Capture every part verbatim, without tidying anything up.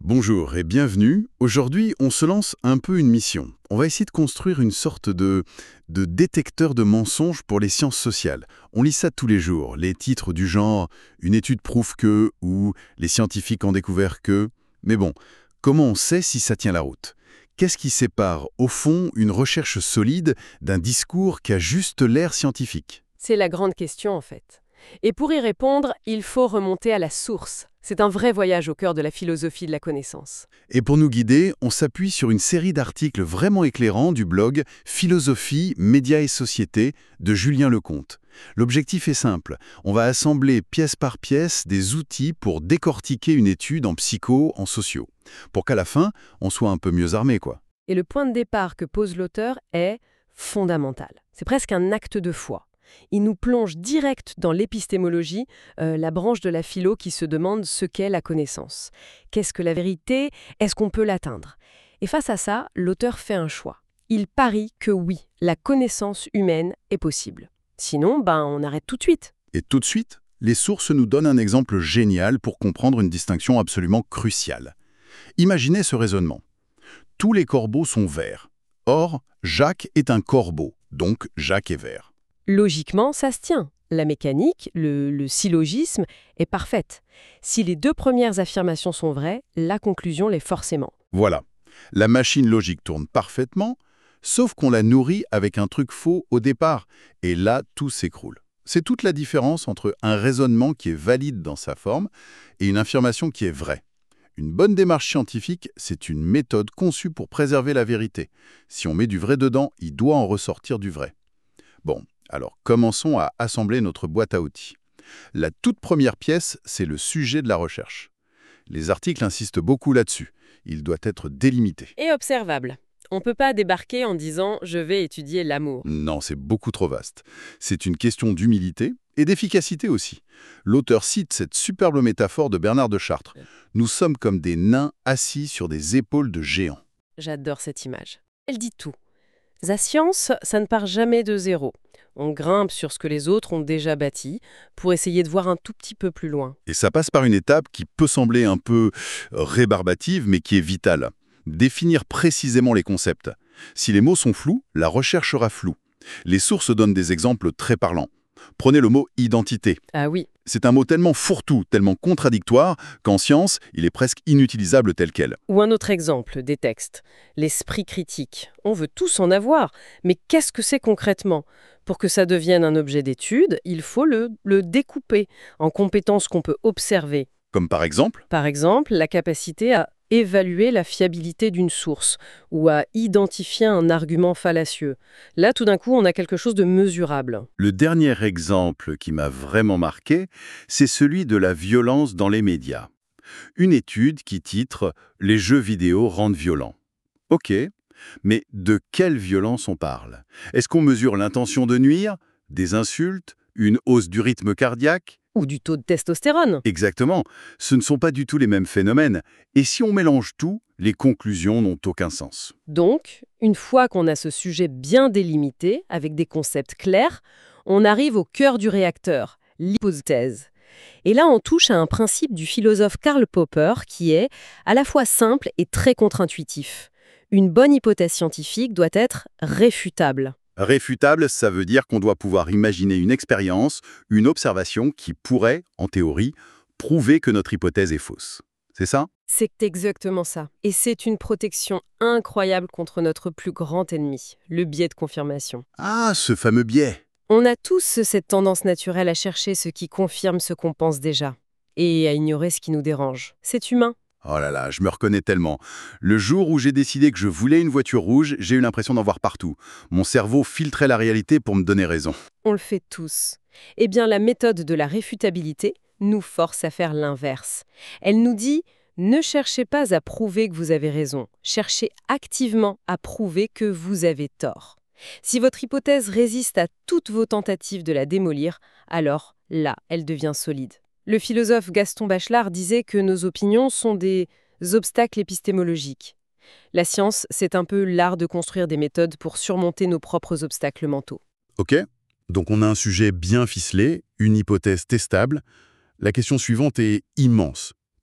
Bonjour et bienvenue. Aujourd'hui, on se lance un peu une mission. On va essayer de construire une sorte de, de détecteur de mensonges pour les sciences sociales. On lit ça tous les jours, les titres du genre « Une étude prouve que » ou « Les scientifiques ont découvert que ». Mais bon, comment on sait si ça tient la route? Qu'est-ce qui sépare, au fond, une recherche solide d'un discours qui a juste l'air scientifique? C'est la grande question en fait. Et pour y répondre, il faut remonter à la source. C'est un vrai voyage au cœur de la philosophie de la connaissance. Et pour nous guider, on s'appuie sur une série d'articles vraiment éclairants du blog Philosophie, médias et société de Julien Lecomte. L'objectif est simple, on va assembler pièce par pièce des outils pour décortiquer une étude en psycho, en sociaux, pour qu'à la fin, on soit un peu mieux armé, quoi. Et le point de départ que pose l'auteur est fondamental. C'est presque un acte de foi. Il nous plonge direct dans l'épistémologie, euh, la branche de la philo qui se demande ce qu'est la connaissance. Qu'est-ce que la vérité? Est-ce qu'on peut l'atteindre? Et face à ça, l'auteur fait un choix. Il parie que oui, la connaissance humaine est possible. Sinon, ben, on arrête tout de suite. Et tout de suite, les sources nous donnent un exemple génial pour comprendre une distinction absolument cruciale. Imaginez ce raisonnement. Tous les corbeaux sont verts. Or, Jacques est un corbeau, donc Jacques est vert. Logiquement, ça se tient. La mécanique, le, le syllogisme, est parfaite. Si les deux premières affirmations sont vraies, la conclusion l'est forcément. Voilà. La machine logique tourne parfaitement, sauf qu'on la nourrit avec un truc faux au départ. Et là, tout s'écroule. C'est toute la différence entre un raisonnement qui est valide dans sa forme et une affirmation qui est vraie. Une bonne démarche scientifique, c'est une méthode conçue pour préserver la vérité. Si on met du vrai dedans, il doit en ressortir du vrai. Bon, alors commençons à assembler notre boîte à outils. La toute première pièce, c'est le sujet de la recherche. Les articles insistent beaucoup là-dessus. Il doit être délimité. Et observable. On ne peut pas débarquer en disant « je vais étudier l'amour ». Non, c'est beaucoup trop vaste. C'est une question d'humilité et d'efficacité aussi. L'auteur cite cette superbe métaphore de Bernard de Chartres. Nous sommes comme des nains assis sur des épaules de géants. J'adore cette image. Elle dit tout. La science, ça ne part jamais de zéro. On grimpe sur ce que les autres ont déjà bâti pour essayer de voir un tout petit peu plus loin. Et ça passe par une étape qui peut sembler un peu rébarbative, mais qui est vitale. Définir précisément les concepts. Si les mots sont flous, la recherche sera floue. Les sources donnent des exemples très parlants. Prenez le mot « identité ». Ah oui. C'est un mot tellement fourre-tout, tellement contradictoire, qu'en science, il est presque inutilisable tel quel. Ou un autre exemple, des textes. L'esprit critique. On veut tous en avoir, mais qu'est-ce que c'est concrètement? Pour que ça devienne un objet d'étude, il faut le, le découper en compétences qu'on peut observer. Comme par exemple? Par exemple, la capacité à évaluer la fiabilité d'une source ou à identifier un argument fallacieux. Là, tout d'un coup, on a quelque chose de mesurable. Le dernier exemple qui m'a vraiment marqué, c'est celui de la violence dans les médias. Une étude qui titre « Les jeux vidéo rendent violents ». Ok, mais de quelle violence on parle? Est-ce qu'on mesure l'intention de nuire, des insultes, une hausse du rythme cardiaque? Ou du taux de testostérone. Exactement, ce ne sont pas du tout les mêmes phénomènes. Et si on mélange tout, les conclusions n'ont aucun sens. Donc, une fois qu'on a ce sujet bien délimité, avec des concepts clairs, on arrive au cœur du réacteur, l'hypothèse. Et là, on touche à un principe du philosophe Karl Popper qui est à la fois simple et très contre-intuitif. Une bonne hypothèse scientifique doit être réfutable. Réfutable, ça veut dire qu'on doit pouvoir imaginer une expérience, une observation qui pourrait, en théorie, prouver que notre hypothèse est fausse. C'est ça? C'est exactement ça. Et c'est une protection incroyable contre notre plus grand ennemi, le biais de confirmation. Ah, ce fameux biais! On a tous cette tendance naturelle à chercher ce qui confirme ce qu'on pense déjà, et à ignorer ce qui nous dérange. C'est humain. Oh là là, je me reconnais tellement. Le jour où j'ai décidé que je voulais une voiture rouge, j'ai eu l'impression d'en voir partout. Mon cerveau filtrait la réalité pour me donner raison. On le fait tous. Eh bien, la méthode de la réfutabilité nous force à faire l'inverse. Elle nous dit « Ne cherchez pas à prouver que vous avez raison. Cherchez activement à prouver que vous avez tort. Si votre hypothèse résiste à toutes vos tentatives de la démolir, alors là, elle devient solide. » Le philosophe Gaston Bachelard disait que nos opinions sont des obstacles épistémologiques. La science, c'est un peu l'art de construire des méthodes pour surmonter nos propres obstacles mentaux. Ok, donc on a un sujet bien ficelé, une hypothèse testable. La question suivante est immense.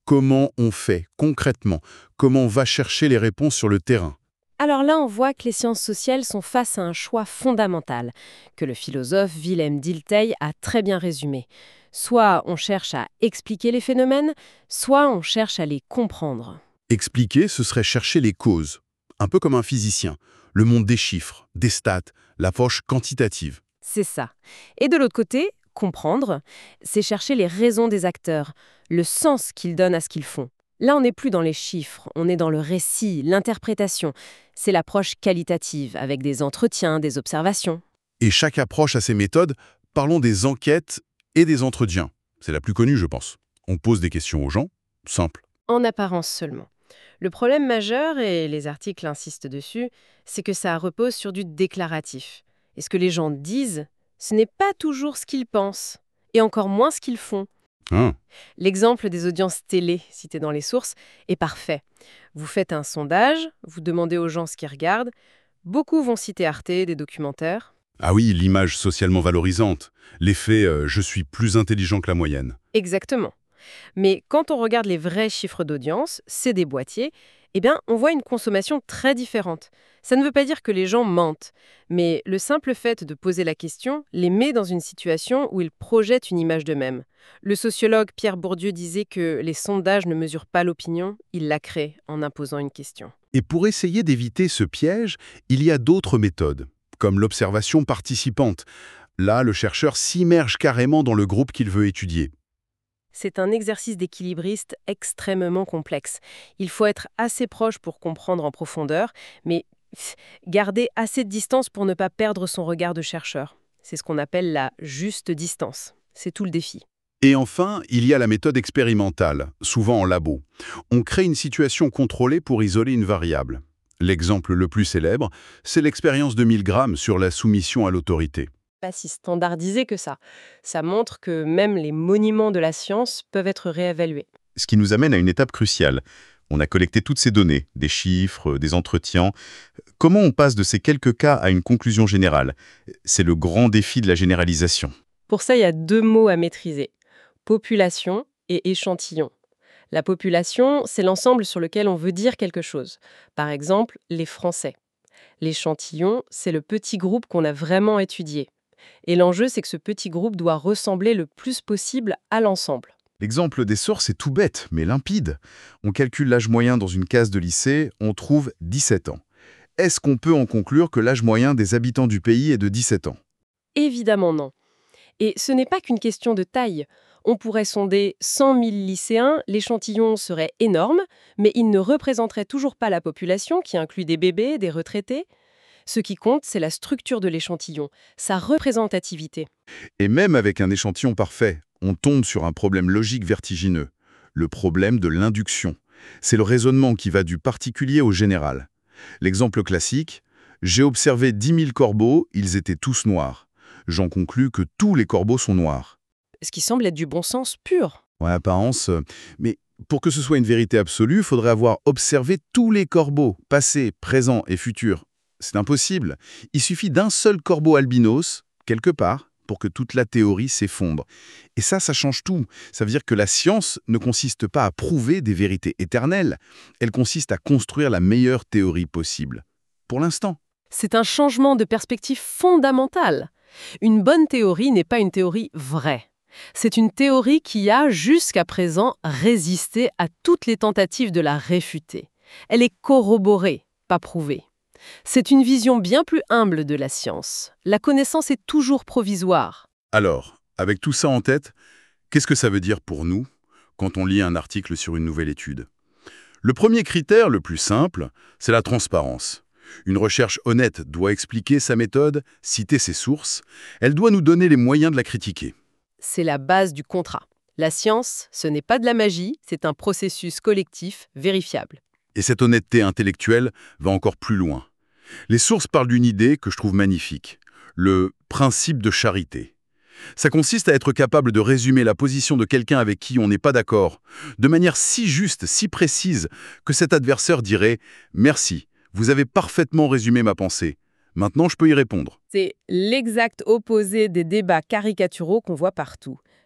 Comment on fait concrètement? Comment on va chercher les réponses sur le terrain? Alors là, on voit que les sciences sociales sont face à un choix fondamental, que le philosophe Willem Dilthey a très bien résumé. Soit on cherche à expliquer les phénomènes, soit on cherche à les comprendre. Expliquer, ce serait chercher les causes. Un peu comme un physicien. Le monde des chiffres, des stats, l'approche quantitative. C'est ça. Et de l'autre côté, comprendre, c'est chercher les raisons des acteurs, le sens qu'ils donnent à ce qu'ils font. Là, on n'est plus dans les chiffres, on est dans le récit, l'interprétation. C'est l'approche qualitative, avec des entretiens, des observations. Et chaque approche a ses méthodes. Parlons des enquêtes et des entretiens. C'est la plus connue, je pense. On pose des questions aux gens, simple. En apparence seulement. Le problème majeur, et les articles insistent dessus, c'est que ça repose sur du déclaratif. Et ce que les gens disent, ce n'est pas toujours ce qu'ils pensent, et encore moins ce qu'ils font. Hein. L'exemple des audiences télé, cité dans les sources, est parfait. Vous faites un sondage, vous demandez aux gens ce qu'ils regardent. Beaucoup vont citer Arte, des documentaires. Ah oui, l'image socialement valorisante. L'effet euh, je suis plus intelligent que la moyenne. Exactement. Mais quand on regarde les vrais chiffres d'audience, c'est des boîtiers, eh bien, on voit une consommation très différente. Ça ne veut pas dire que les gens mentent, mais le simple fait de poser la question les met dans une situation où ils projettent une image d'eux-mêmes. Le sociologue Pierre Bourdieu disait que les sondages ne mesurent pas l'opinion, ils la créent en imposant une question. Et pour essayer d'éviter ce piège, il y a d'autres méthodes, comme l'observation participante. Là, le chercheur s'immerge carrément dans le groupe qu'il veut étudier. C'est un exercice d'équilibriste extrêmement complexe. Il faut être assez proche pour comprendre en profondeur, mais garder assez de distance pour ne pas perdre son regard de chercheur. C'est ce qu'on appelle la juste distance. C'est tout le défi. Et enfin, il y a la méthode expérimentale, souvent en labo. On crée une situation contrôlée pour isoler une variable. L'exemple le plus célèbre, c'est l'expérience de Milgram sur la soumission à l'autorité. Pas si standardisé que ça. Ça montre que même les monuments de la science peuvent être réévalués. Ce qui nous amène à une étape cruciale. On a collecté toutes ces données, des chiffres, des entretiens. Comment on passe de ces quelques cas à une conclusion générale? C'est le grand défi de la généralisation. Pour ça, il y a deux mots à maîtriser. Population et échantillon. La population, c'est l'ensemble sur lequel on veut dire quelque chose. Par exemple, les Français. L'échantillon, c'est le petit groupe qu'on a vraiment étudié. Et l'enjeu, c'est que ce petit groupe doit ressembler le plus possible à l'ensemble. L'exemple des sources est tout bête, mais limpide. On calcule l'âge moyen dans une case de lycée, on trouve dix-sept ans. Est-ce qu'on peut en conclure que l'âge moyen des habitants du pays est de dix-sept ans? Évidemment non. Et ce n'est pas qu'une question de taille. On pourrait sonder cent mille lycéens, l'échantillon serait énorme, mais il ne représenterait toujours pas la population qui inclut des bébés, des retraités. Ce qui compte, c'est la structure de l'échantillon, sa représentativité. Et même avec un échantillon parfait, on tombe sur un problème logique vertigineux. Le problème de l'induction. C'est le raisonnement qui va du particulier au général. L'exemple classique, j'ai observé dix mille corbeaux, ils étaient tous noirs. J'en conclus que tous les corbeaux sont noirs. Ce qui semble être du bon sens pur. Ouais, apparence, euh, mais pour que ce soit une vérité absolue, il faudrait avoir observé tous les corbeaux, passés, présents et futurs. C'est impossible. Il suffit d'un seul corbeau albinos, quelque part, pour que toute la théorie s'effondre. Et ça, ça change tout. Ça veut dire que la science ne consiste pas à prouver des vérités éternelles, elle consiste à construire la meilleure théorie possible. Pour l'instant. C'est un changement de perspective fondamental. Une bonne théorie n'est pas une théorie vraie. C'est une théorie qui a, jusqu'à présent, résisté à toutes les tentatives de la réfuter. Elle est corroborée, pas prouvée. C'est une vision bien plus humble de la science. La connaissance est toujours provisoire. Alors, avec tout ça en tête, qu'est-ce que ça veut dire pour nous quand on lit un article sur une nouvelle étude? Le premier critère, le plus simple, c'est la transparence. Une recherche honnête doit expliquer sa méthode, citer ses sources. Elle doit nous donner les moyens de la critiquer. C'est la base du contrat. La science, ce n'est pas de la magie, c'est un processus collectif vérifiable. Et cette honnêteté intellectuelle va encore plus loin. Les sources parlent d'une idée que je trouve magnifique, le principe de charité. Ça consiste à être capable de résumer la position de quelqu'un avec qui on n'est pas d'accord, de manière si juste, si précise, que cet adversaire dirait « Merci, vous avez parfaitement résumé ma pensée. Maintenant, je peux y répondre. » C'est l'exact opposé des débats caricaturaux qu'on voit partout.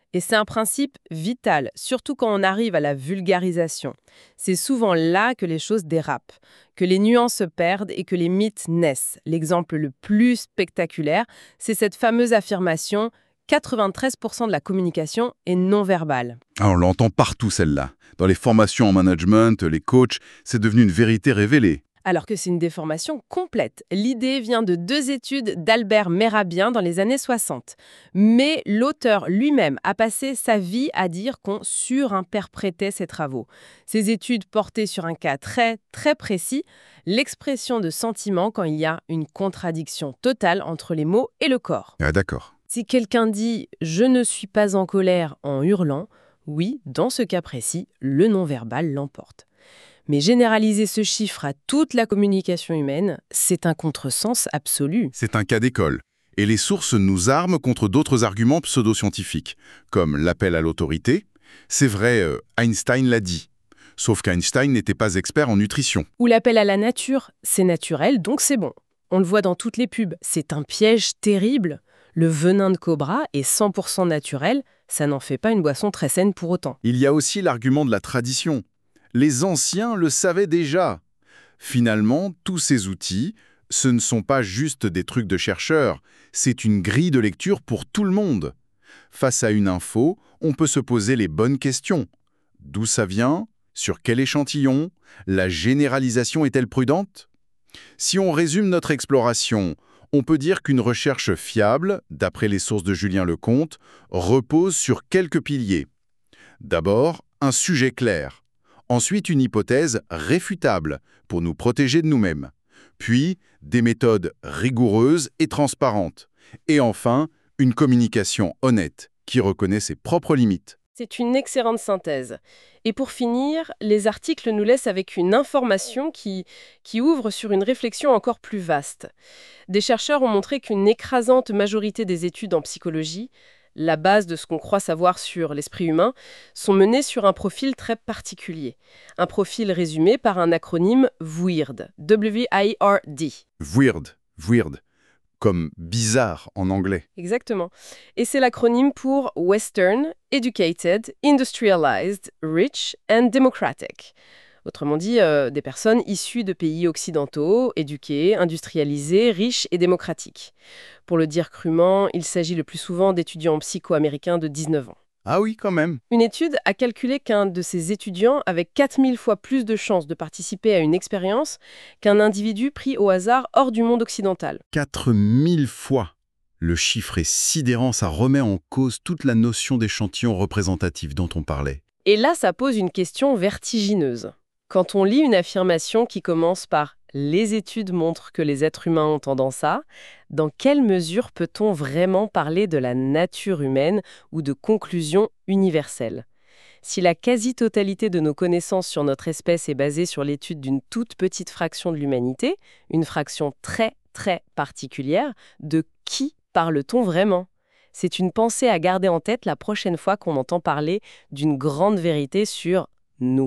Et c'est un principe vital, surtout quand on arrive à la vulgarisation. C'est souvent là que les choses dérapent, que les nuances se perdent et que les mythes naissent. L'exemple le plus spectaculaire, c'est cette fameuse affirmation « quatre-vingt-treize pour cent de la communication est non verbale ». Ah, on l'entend partout, celle-là. Dans les formations en management, les coachs, c'est devenu une vérité révélée. Alors que c'est une déformation complète. L'idée vient de deux études d'Albert Mérabien dans les années soixante. Mais l'auteur lui-même a passé sa vie à dire qu'on surinterprétait ses travaux. Ces études portaient sur un cas très, très précis, l'expression de sentiments quand il y a une contradiction totale entre les mots et le corps. Ah d'accord. Si quelqu'un dit « je ne suis pas en colère » en hurlant, oui, dans ce cas précis, le non-verbal l'emporte. Mais généraliser ce chiffre à toute la communication humaine, c'est un contresens absolu. C'est un cas d'école. Et les sources nous arment contre d'autres arguments pseudo-scientifiques, comme l'appel à l'autorité. C'est vrai, euh, Einstein l'a dit. Sauf qu'Einstein n'était pas expert en nutrition. Ou l'appel à la nature, c'est naturel, donc c'est bon. On le voit dans toutes les pubs, c'est un piège terrible. Le venin de cobra est cent pour cent naturel, ça n'en fait pas une boisson très saine pour autant. Il y a aussi l'argument de la tradition. Les anciens le savaient déjà. Finalement, tous ces outils, ce ne sont pas juste des trucs de chercheurs, c'est une grille de lecture pour tout le monde. Face à une info, on peut se poser les bonnes questions. D'où ça vient? Sur quel échantillon? La généralisation est-elle prudente? Si on résume notre exploration, on peut dire qu'une recherche fiable, d'après les sources de Julien Lecomte, repose sur quelques piliers. D'abord, un sujet clair. Ensuite, une hypothèse réfutable pour nous protéger de nous-mêmes. Puis, des méthodes rigoureuses et transparentes. Et enfin, une communication honnête qui reconnaît ses propres limites. C'est une excellente synthèse. Et pour finir, les articles nous laissent avec une information qui, qui ouvre sur une réflexion encore plus vaste. Des chercheurs ont montré qu'une écrasante majorité des études en psychologie, la base de ce qu'on croit savoir sur l'esprit humain, sont menées sur un profil très particulier. Un profil résumé par un acronyme WEIRD, W I R D. Weird, weird, comme bizarre en anglais. Exactement. Et c'est l'acronyme pour Western, Educated, Industrialized, Rich and Democratic. Autrement dit, euh, des personnes issues de pays occidentaux, éduquées, industrialisées, riches et démocratiques. Pour le dire crûment, il s'agit le plus souvent d'étudiants psycho-américains de dix-neuf ans. Ah oui, quand même. Une étude a calculé qu'un de ces étudiants avait quatre mille fois plus de chances de participer à une expérience qu'un individu pris au hasard hors du monde occidental. quatre mille fois. Le chiffre est sidérant, ça remet en cause toute la notion d'échantillon représentatif dont on parlait. Et là, ça pose une question vertigineuse. Quand on lit une affirmation qui commence par « les études montrent que les êtres humains ont tendance à », dans quelle mesure peut-on vraiment parler de la nature humaine ou de conclusions universelles? Si la quasi-totalité de nos connaissances sur notre espèce est basée sur l'étude d'une toute petite fraction de l'humanité, une fraction très, très particulière, de qui parle-t-on vraiment? C'est une pensée à garder en tête la prochaine fois qu'on entend parler d'une grande vérité sur nous.